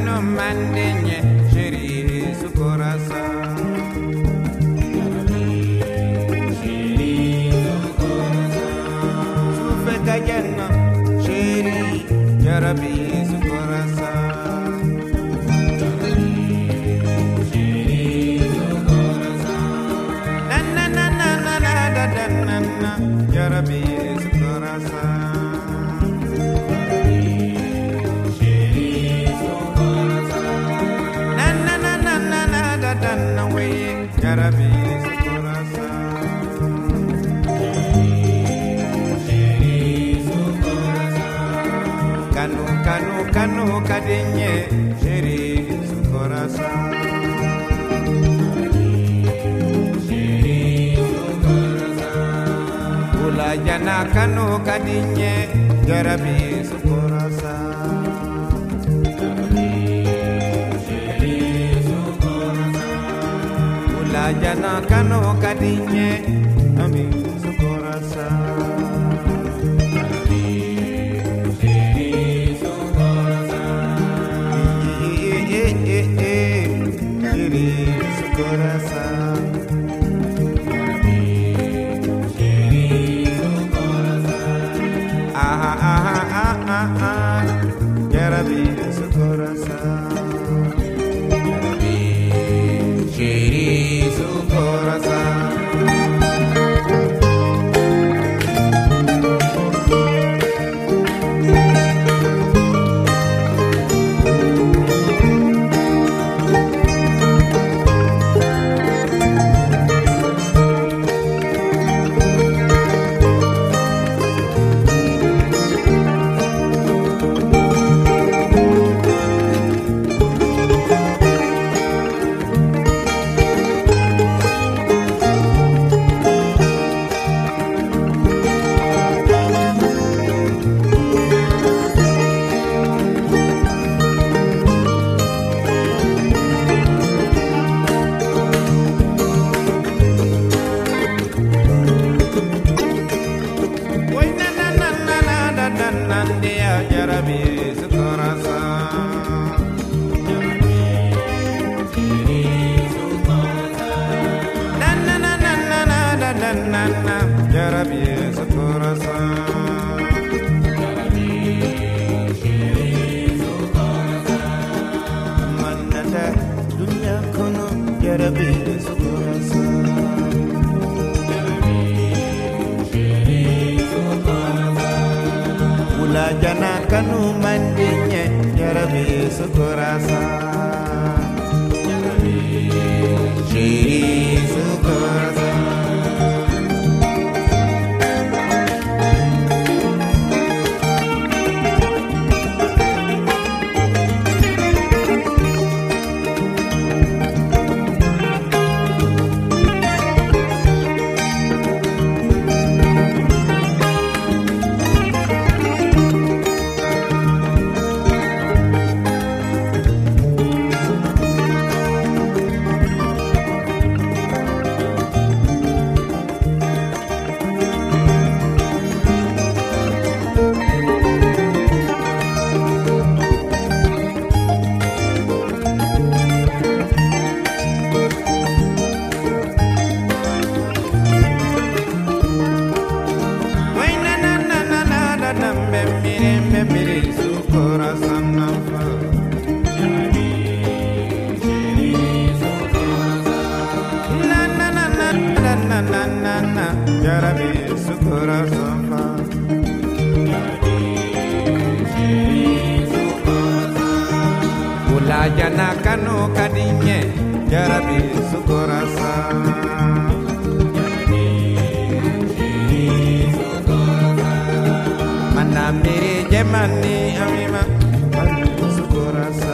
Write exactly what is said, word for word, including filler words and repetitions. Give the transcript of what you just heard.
kanu mandinye shiri sukorasa sufeka janna shiri yarabi sukorasa na na na na na na na na na yarabi sukorasa Yarabi sukorasa kanu kanu kanu kadinye shiri sukorasa ula jana kanu kadinye yarabi sukorasa jana kanu kadinye ami sukorasa sukorasa aha aha aha aha yarabi sukorasa shiri sukorasa Yarabi sukorasa na na na na na na na na na Yarabi sukorasa manada dunya kono Yarabi sukorasa jana kanu mandinye yarabi sukorasa shiri sukorasa Yarabi sukorasa ula jana kanu kadinye yarabi sukorasa mana mere jemani amima sukorasa